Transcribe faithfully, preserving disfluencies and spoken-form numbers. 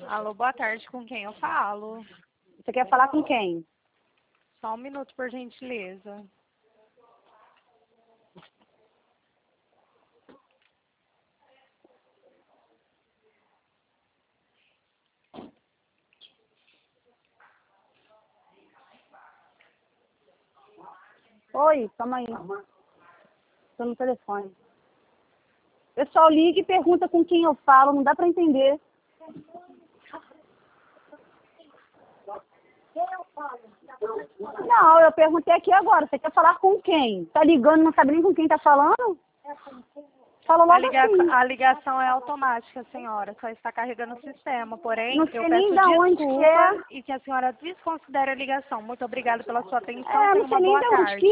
Alô, boa tarde, com quem eu falo? Você quer falar com quem? Só um minuto, por gentileza. Oi, calma aí. Estou no telefone. Pessoal, liga e pergunta com quem eu falo, não dá para entender. Não, eu perguntei aqui agora, você quer falar com quem? Tá ligando, não sabe nem com quem tá falando? Fala A, logo liga... assim. a ligação é automática, senhora, só está carregando o sistema. Porém, Não eu sei peço nem da onde que desculpa é. e que a senhora desconsidere a ligação. Muito obrigada pela sua atenção. É, Tenha não sei uma nem boa da onde que tarde.